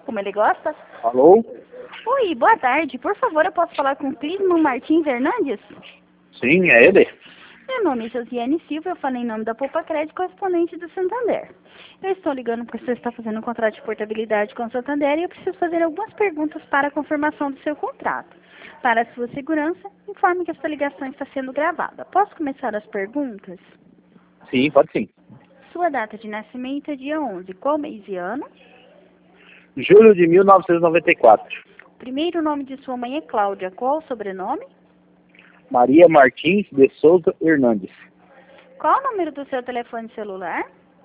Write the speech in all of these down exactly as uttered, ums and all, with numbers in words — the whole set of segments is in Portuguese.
como ele gosta. Alô? Oi, boa tarde. Por favor, eu posso falar com o Clisman Martins Hernandes? Sim, é ele. Meu nome é Josiane Silva, eu falei em nome da Poupa Crédito, correspondente do Santander. Eu estou ligando porque você está fazendo um contrato de portabilidade com o Santander e eu preciso fazer algumas perguntas para a confirmação do seu contrato. Para a sua segurança, informe que esta ligação está sendo gravada. Posso começar as perguntas? Sim, pode sim. Sua data de nascimento é dia onze. Qual mês e ano? Julho de mil novecentos e noventa e quatro. O primeiro nome de sua mãe é Cláudia. Qual o sobrenome? Maria Martins de Souza Hernandes. Qual o número do seu telefone celular?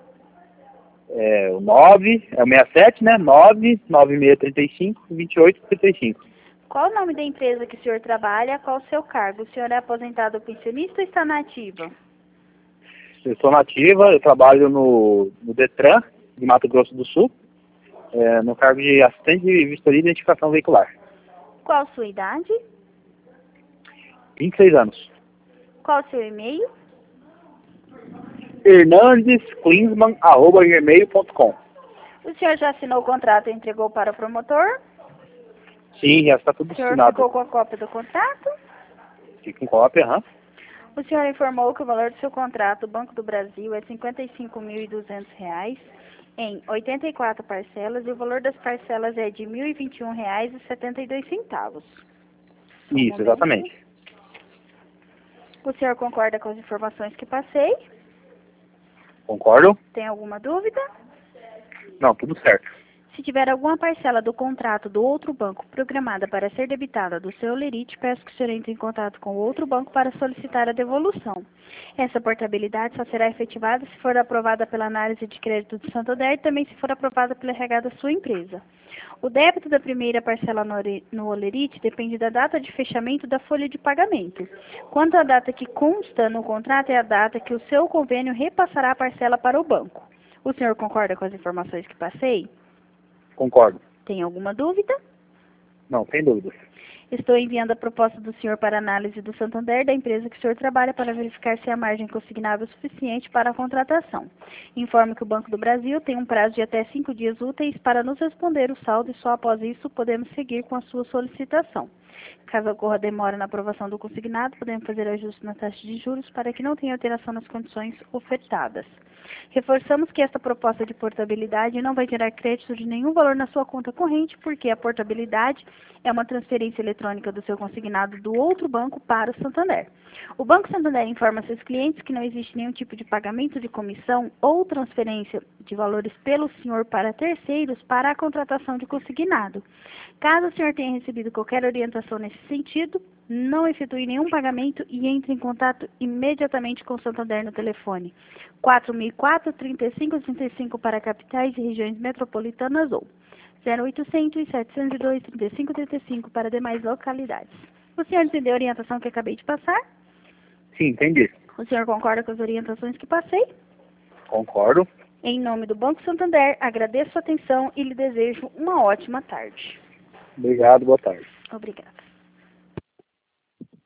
É o nove, é o sessenta e sete, né? nove nove seis três cinco, dois oito três cinco. Qual o nome da empresa que o senhor trabalha? Qual o seu cargo? O senhor é aposentado ou pensionista ou está na ativa? Eu sou nativa, eu trabalho no, no Detran, de Mato Grosso do Sul, é, no cargo de assistente de vistoria e identificação veicular. Qual a sua idade? vinte e seis anos. Qual o seu e-mail? hernandesklinsman arroba gmail ponto com. O senhor já assinou o contrato e entregou para o promotor? Sim, já está tudo O senhor assinado. ficou com a cópia do contrato? Fica com cópia, aham. O senhor informou que o valor do seu contrato, Banco do Brasil, é cinquenta e cinco mil e duzentos reais em oitenta e quatro parcelas e o valor das parcelas é de mil e vinte e um reais e setenta e dois centavos. Um Isso, momento. exatamente. O senhor concorda com as informações que passei? Concordo? Tem alguma dúvida? Não, tudo certo. Se tiver alguma parcela do contrato do outro banco programada para ser debitada do seu lerite, peço que o senhor entre em contato com o outro banco para solicitar a devolução. Essa portabilidade só será efetivada se for aprovada pela análise de crédito do Santander e também se for aprovada pela R H da sua empresa. O débito da primeira parcela no olerite depende da data de fechamento da folha de pagamento. Quanto à data que consta no contrato, é a data que o seu convênio repassará a parcela para o banco. O senhor concorda com as informações que passei? Concordo. Tem alguma dúvida? Não, sem dúvidas. Estou enviando a proposta do senhor para análise do Santander, da empresa que o senhor trabalha, para verificar se a margem consignável é suficiente para a contratação. Informo que o Banco do Brasil tem um prazo de até cinco dias úteis para nos responder o saldo e só após isso podemos seguir com a sua solicitação. Caso ocorra demora na aprovação do consignado, podemos fazer ajustes na taxa de juros para que não tenha alteração nas condições ofertadas. Reforçamos que esta proposta de portabilidade não vai gerar crédito de nenhum valor na sua conta corrente, porque a portabilidade é uma transferência eletrônica do seu consignado do outro banco para o Santander. O Banco Santander informa seus clientes que não existe nenhum tipo de pagamento de comissão ou transferência de valores pelo senhor para terceiros para a contratação de consignado. Caso o senhor tenha recebido qualquer orientação nesse sentido, não efetue nenhum pagamento e entre em contato imediatamente com o Santander no telefone quatro mil e quatro, trinta e cinco, trinta e cinco para capitais e regiões metropolitanas ou zero oitocentos, setecentos e dois, trinta e cinco, trinta e cinco para demais localidades. O senhor entendeu a orientação que acabei de passar? Sim, entendi. O senhor concorda com as orientações que passei? Concordo. Em nome do Banco Santander, agradeço a atenção e lhe desejo uma ótima tarde. Obrigado, boa tarde. Obrigada.